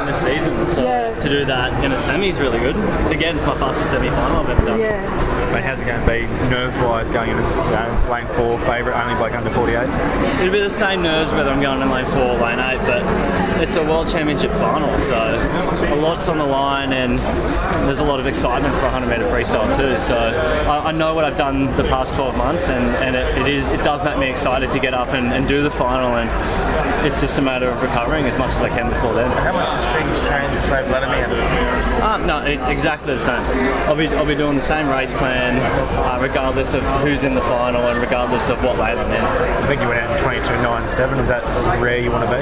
time this season, so to do that in a semi is really good. Again, it's my fastest semi-final I've ever done. But how's it going to be nerves-wise going into lane 4, favourite, only bloke under 48? It'll be the same nerves whether I'm going in lane 4 or lane 8, but it's a World Championship final, so a lot's on the line and there's a lot of excitement for 100-metre freestyle too. So I know what I've done the past 12 months, and it does make me excited to get up and do the final, and it's just a matter of recovering as much as I can before then. How much has things changed with Trey Vladimir? No, exactly the same. I'll be doing the same race plan regardless of who's in the final and regardless of what lane I'm in. I think you went out in 22.97. Is that where you want to be?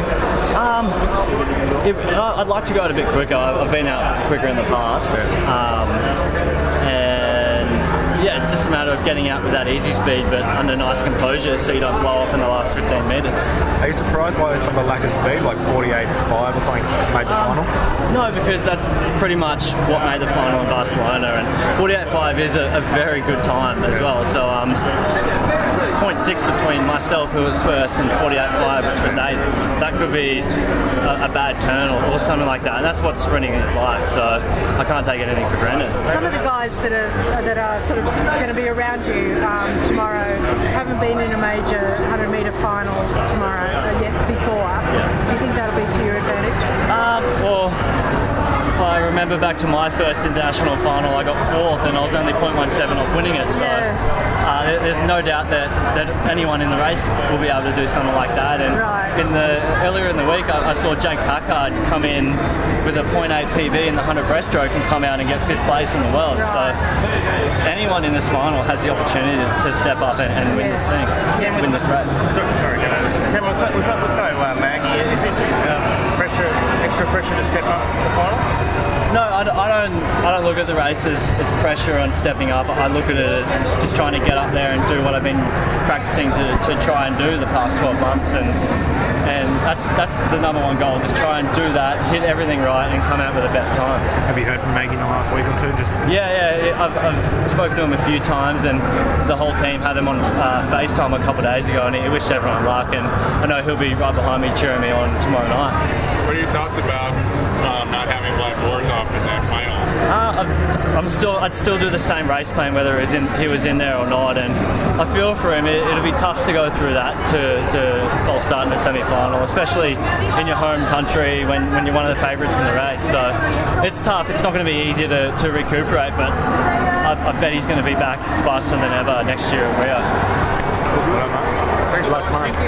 I'd like to go out a bit quicker. I've been out quicker in the past. It's just a matter of getting out with that easy speed but under nice composure so you don't blow up in the last 15 metres. Are you surprised by some of the lack of speed, like 48.5 or something made the final? No, because that's pretty much what made the final in Barcelona, and 48.5 is a very good time as well. So it's 0.6 between myself, who was first, and 48.5, which was 8th. That could be a bad turn or something like that, and that's what sprinting is like, so I can't take anything for granted. Some of the guys that are sort of going to be around you tomorrow haven't been in a major 100-metre final tomorrow yet before. Do you think that'll be to your advantage? Well, if I remember back to my first international final, I got 4th and I was only 0.17 off winning it, so there's no doubt that anyone in the race will be able to do something like that. And earlier in the week I saw Jake Packard come in with a 0.8 PB in the 100 breaststroke and come out and get 5th place in the world. So anyone in this final has the opportunity to step up and win this thing, win this race. Sorry, Cam, we've got no Maggie. Is it extra pressure to step up the final? No, I don't look at the race as pressure on stepping up. I look at it as just trying to get up there and do what I've been practicing to try and do the past 12 months, and that's the number one goal. Just try and do that, hit everything right, and come out with the best time. Have you heard from Maggie in the last week or two? I've spoken to him a few times, and the whole team had him on FaceTime a couple of days ago, and he wished everyone luck, and I know he'll be right behind me cheering me on tomorrow night. What are your thoughts about not having Vlad Borzov in that final? I'd still do the same race plan whether he was in there or not, and I feel for him. It'll be tough to go through that to false start in the semi-final, especially in your home country when you're one of the favourites in the race. So it's tough. It's not going to be easy to recuperate, but I bet he's going to be back faster than ever next year in Rio. Thanks so much, mate.